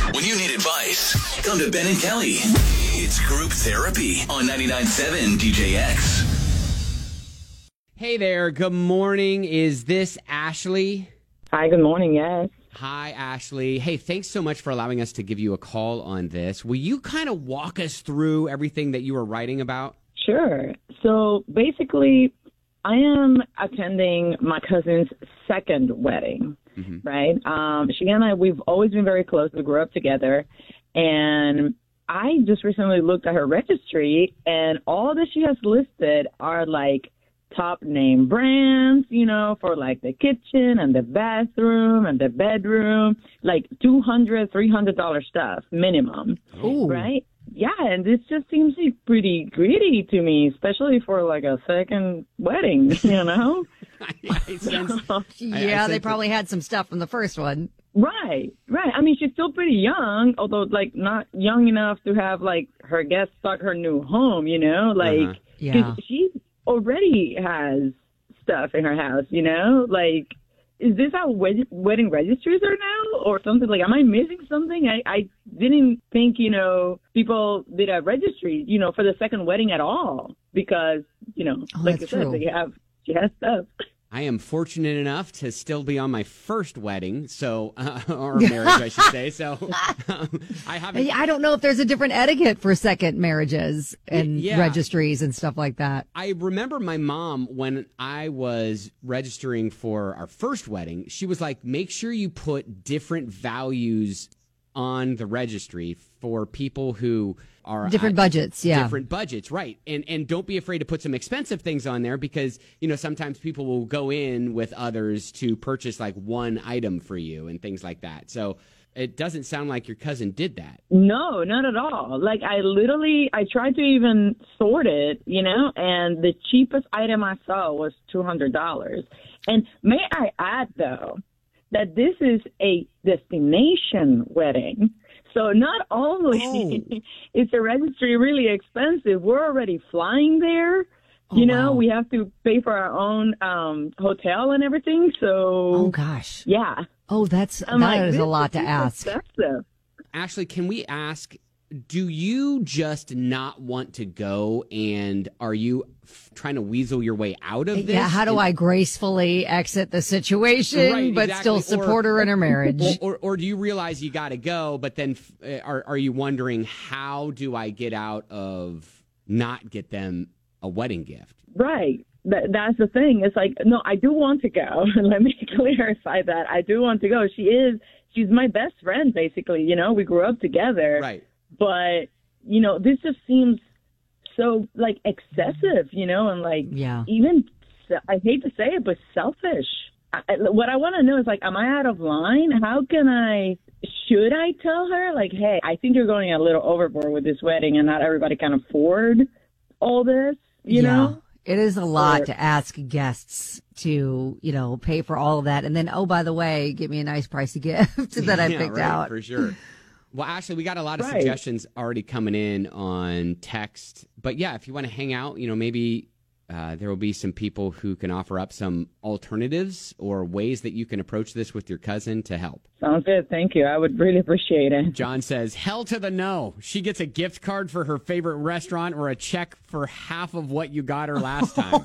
When you need advice, come to Ben and Kelly. It's Group Therapy on 99.7 DJX. Hey there, good morning. Is this Ashley? Hi, good morning, yes. Hi, Ashley. Hey, thanks so much for allowing us to give you a call on this. Will you kind of walk us through everything that you were writing about? Sure. So basically, I am attending my cousin's second wedding, right? She and I, we've always been very close. We grew up together. And I just recently looked at her registry, and all that she has listed are like top name brands, you know, for like the kitchen and the bathroom and the bedroom, like $200, $300 stuff minimum. Ooh. Right? Yeah, and this just seems like pretty greedy to me, especially for like a second wedding, you know? They probably had some stuff from the first one. Right. I mean, she's still pretty young, although like not young enough to have like her guests start her new home, you know? Like, she already has stuff in her house, you know? Like, is this how wedding registries are now or something? Like, am I missing something? I didn't think, you know, people did a registry, you know, for the second wedding at all because, you know, like I said, she has stuff. I am fortunate enough to still be on my first wedding, so or marriage, I should say. So I haven't. I don't know if there's a different etiquette for second marriages and registries and stuff like that. I remember my mom when I was registering for our first wedding. She was like, "Make sure you put different values on the registry for people who are different budgets, different budgets, right? And don't be afraid to put some expensive things on there because, you know, sometimes people will go in with others to purchase like one item for you and things like that. So it doesn't sound like your cousin did that. No, not at all. Like I tried to even sort it, you know, and the cheapest item I saw was $200. And may I add though, that this is a destination wedding. So not only is the registry really expensive, we're already flying there. You know, we have to pay for our own hotel and everything. So, oh gosh, yeah. Oh, that is a lot to ask. Expensive. Ashley, can we ask? Do you just not want to go, and are you trying to weasel your way out of this? Yeah, how do I gracefully exit the situation, but still support her in her marriage? Or do you realize you got to go, but then are you wondering, how do I get out of not get them a wedding gift? Right. That's the thing. It's like, no, I do want to go. Let me clarify that. I do want to go. She's my best friend, basically. You know, we grew up together. Right. But, you know, this just seems so, like, excessive, you know, and, like, even, I hate to say it, but selfish. What I want to know is, like, am I out of line? Should I tell her, like, hey, I think you're going a little overboard with this wedding and not everybody can afford all this, you know? It is a lot to ask guests to, you know, pay for all of that. And then, oh, by the way, get me a nice pricey gift that I picked out. For sure. Well, Ashley, we got a lot of suggestions already coming in on text. But, yeah, if you want to hang out, you know, maybe there will be some people who can offer up some alternatives or ways that you can approach this with your cousin to help. Sounds good. Thank you. I would really appreciate it. John says, hell to the no. She gets a gift card for her favorite restaurant or a check for half of what you got her last time.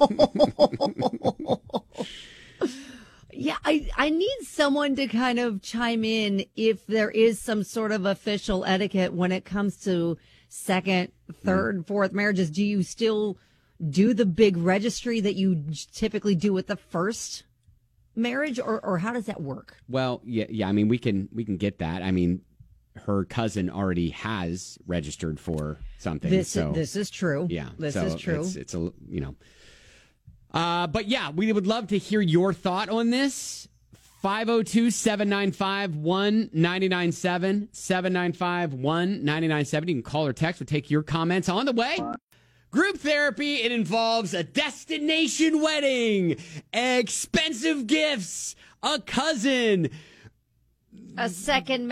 Yeah, I need someone to kind of chime in if there is some sort of official etiquette when it comes to second, third, fourth marriages. Do you still do the big registry that you typically do with the first marriage, or how does that work? Well, yeah. I mean, we can get that. I mean, her cousin already has registered for something. This is true. Yeah, this is true. It's a, you know. But yeah, we would love to hear your thought on this. 502-795-1997, 795-1997. You can call or text or take your comments on the way. Group therapy, it involves a destination wedding, expensive gifts, a cousin, a second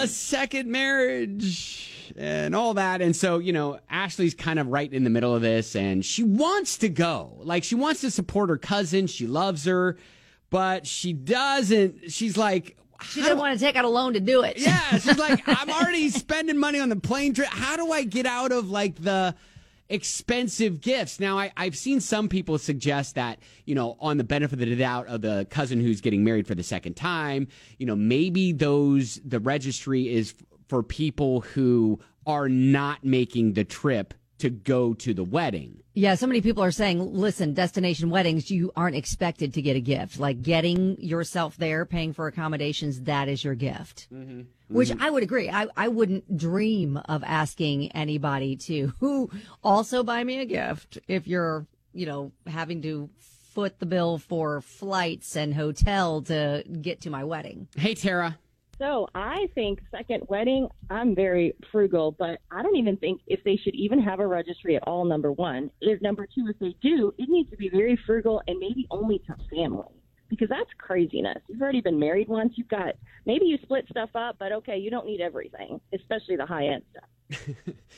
marriage, and all that. And so, you know, Ashley's kind of right in the middle of this, and she wants to go. Like, she wants to support her cousin. She loves her, but she doesn't. She's like, She didn't want to take out a loan to do it. Yeah, she's like, I'm already spending money on the plane trip. How do I get out of like the expensive gifts? Now, I've seen some people suggest that, on the benefit of the doubt of the cousin who's getting married for the second time, maybe the registry is for people who are not making the trip to go to the wedding. Yeah, so many people are saying, listen, destination weddings, you aren't expected to get a gift. Like getting yourself there, paying for accommodations, that is your gift. Mm-hmm. Which I would agree. I wouldn't dream of asking anybody to also buy me a gift if you're, having to foot the bill for flights and hotel to get to my wedding. Hey, Tara. So I think second wedding, I'm very frugal, but I don't even think if they should even have a registry at all, number one. Number two, if they do, it needs to be very frugal and maybe only to family, because that's craziness. You've already been married once. Maybe you split stuff up, but okay, you don't need everything, especially the high-end stuff.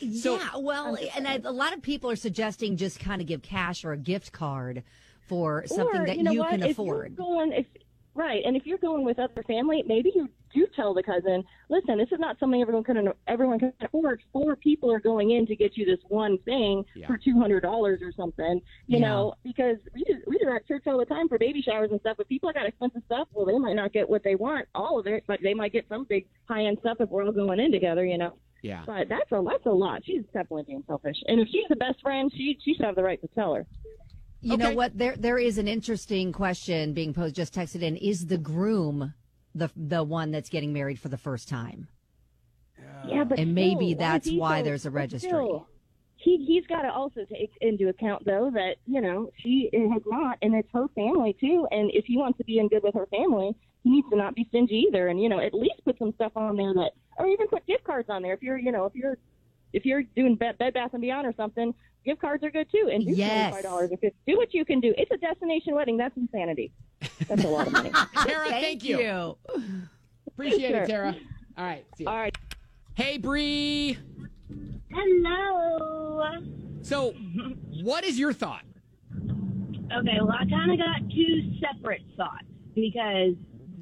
And a lot of people are suggesting just kind of give cash or a gift card for something that you can afford. Right, and if you're going with other family, maybe you do tell the cousin, listen, this is not something everyone can afford. 4 people are going in to get you this one thing for $200 or something, you know, because we do that at church all the time for baby showers and stuff. If people got expensive stuff, well, they might not get what they want, all of it, but they might get some big high-end stuff if we're all going in together, Yeah. But that's a lot. She's definitely being selfish. And if she's the best friend, she should have the right to tell her. You know what? There is an interesting question being posed. Just texted in: is the groom the one that's getting married for the first time? Yeah, but maybe that's why there's a registry. He's got to also take into account, though, that she has not, and it's her family too. And if he wants to be in good with her family, he needs to not be stingy either. And at least put some stuff on there or even put gift cards on there. If you're doing Bed Bath & Beyond or something, gift cards are good too, and do $25 or $50. Do what you can do. It's a destination wedding. That's insanity. That's a lot of money. Tara, thank you. Appreciate it, Tara. All right. See you. All right. Hey, Bree. Hello. So, what is your thought? Okay, well, I kind of got 2 separate thoughts because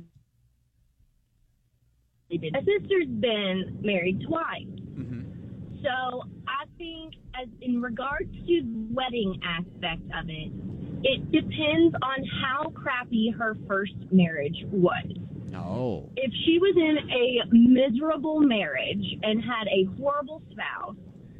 my sister's been married twice. Mm-hmm. So I think as in regards to the wedding aspect of it, it depends on how crappy her first marriage was. Oh. If she was in a miserable marriage and had a horrible spouse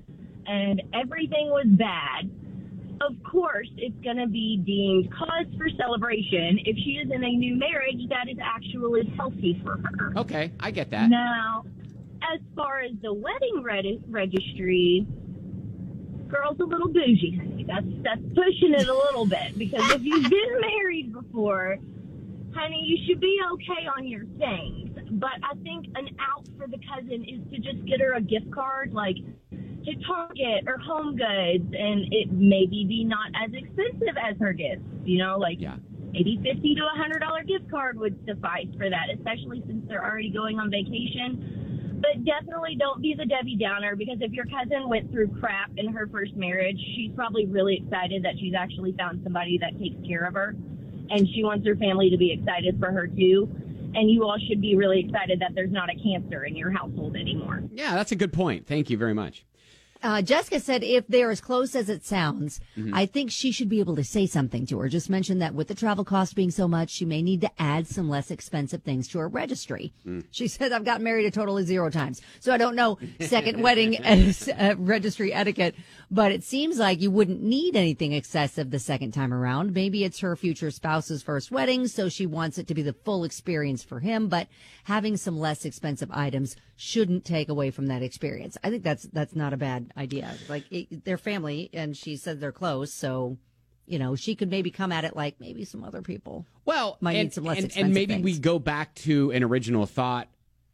and everything was bad, of course it's going to be deemed cause for celebration. If she is in a new marriage, that is actually healthy for her. Okay, I get that. Now, as far as the wedding registry, girl's a little bougie, honey. That's pushing it a little bit, because if you've been married before, honey, you should be okay on your things. But I think an out for the cousin is to just get her a gift card, like to Target or Home Goods, and it maybe be not as expensive as her gifts, maybe $50 to $100 gift card would suffice for that, especially since they're already going on vacation. But definitely don't be the Debbie Downer, because if your cousin went through crap in her first marriage, she's probably really excited that she's actually found somebody that takes care of her, and she wants her family to be excited for her too. And you all should be really excited that there's not a cancer in your household anymore. Yeah, that's a good point. Thank you very much. Jessica said if they're as close as it sounds, I think she should be able to say something to her. Just mention that with the travel cost being so much, she may need to add some less expensive things to her registry. She said, I've gotten married a total of 0 times, so I don't know second wedding registry etiquette, but it seems like you wouldn't need anything excessive the second time around. Maybe it's her future spouse's first wedding, so she wants it to be the full experience for him, but having some less expensive items shouldn't take away from that experience. I think that's not a bad idea. Like they're family, and she said they're close, so she could maybe come at it like maybe some other people. Well, might need some less expensive and maybe things. We go back to an original thought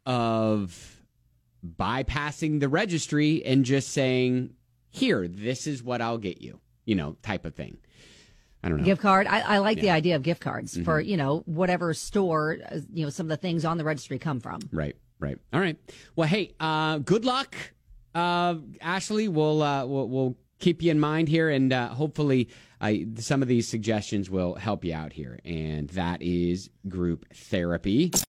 of bypassing the registry and just saying, "Here, this is what I'll get you," type of thing. I don't know. Gift card. I like the idea of gift cards for whatever store some of the things on the registry come from. Right. All right. Well, hey, good luck. Ashley, we'll keep you in mind here, and hopefully some of these suggestions will help you out here. And that is group therapy.